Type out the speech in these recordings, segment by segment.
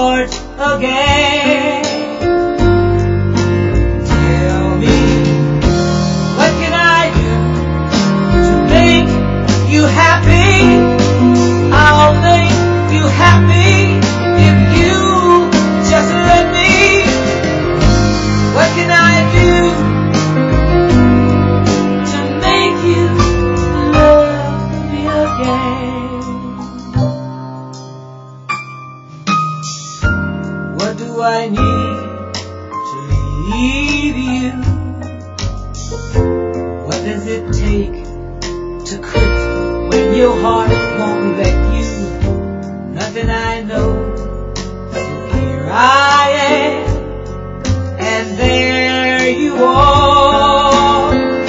heart again. Tell me, what can I do to make you happy? I'll make you happy if you just let me. What can I do to make you love me again? What do I need to leave you? What does it take to quit when your heart won't let you? Nothing I know. So here I am, and there you are.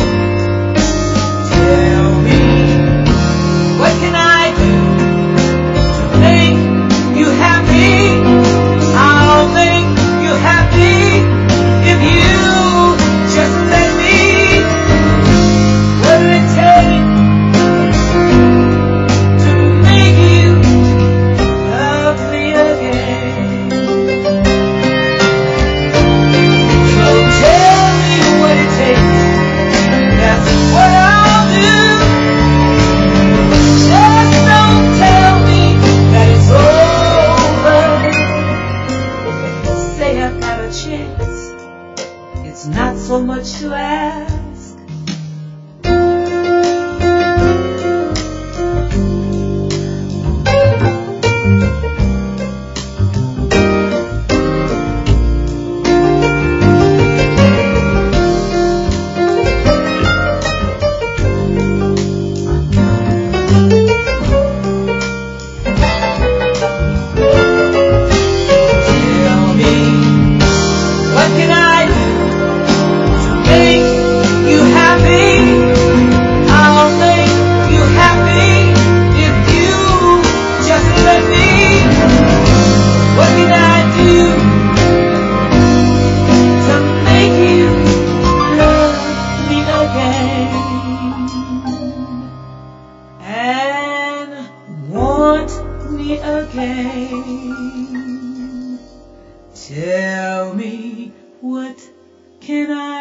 Tell me, what can I do to make you happy? I'll make you happy if you just let me. What will it take to make you love me again? So tell me what it takes, that's what I'll do. Just don't tell me that it's over. Say I've had a chance, it's not so much to ask. Tell me, what can I do to make you happy? I'll make you happy if you just let me. What can I do to make you love me again and want me again? Tell me, what can I